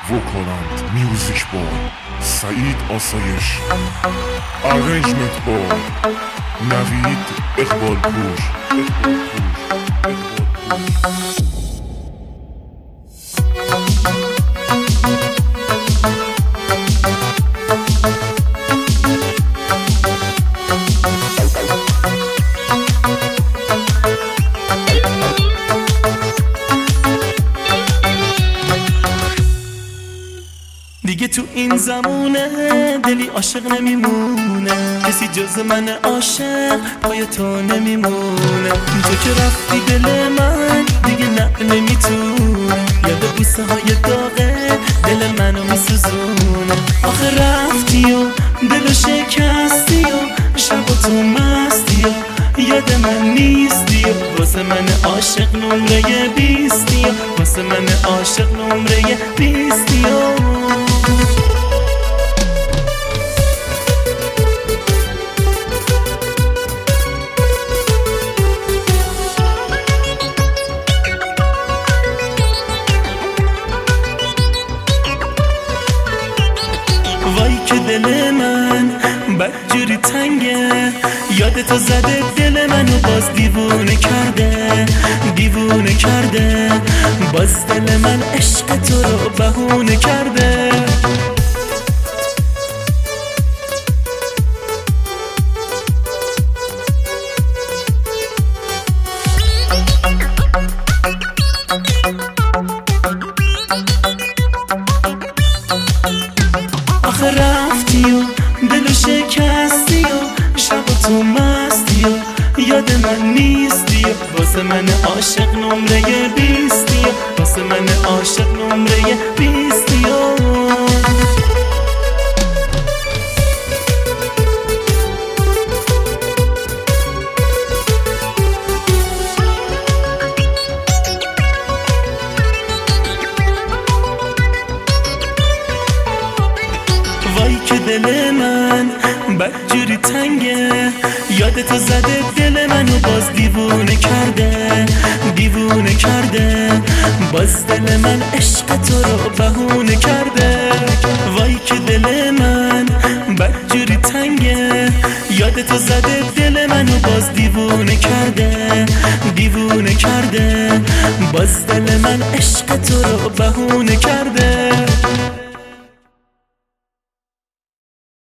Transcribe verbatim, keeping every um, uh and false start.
وکالند میوزیک با سعید آسایش، ارنجمنت با نوید اقبال پور. دیگه تو این زمونه دلی عاشق نمیمونه، کسی جز من عاشق پای تو نمیمونه. تو که رفتی دل من دیگه نه نمیتونه، یاد بوسه های داغه دل منو میسوزونه. آخه رفتی و دلو شکستی و شب و تو مستی و یاد من نیستی و واسه من عاشق نمره بیستی و واسه من عاشق نمره بیستی و وای که دل من بدجوری تنگه، یاد تو زده دل منو باز دیوونه کرده، دیوونه کرده. باز دل من عشق تو رو بهونه کرده. آخه رفتی و دلو شکستی و شب و تو مستی و یاد من نیستی و واسه من عاشق نمره بیستی و واسه من عاشق نمره بیستی و وای که دل من بدجوری تنگه، یاد تو زده دل منو باز دیوونه کرده، دیوونه کرده. باز دل من عشق تو رو بهونه کرده. وای که دل من بدجوری تنگه، یاد تو زده دل منو باز دیوونه کرده، دیوونه کرده. باز دل من عشق تو رو بهونه کرده.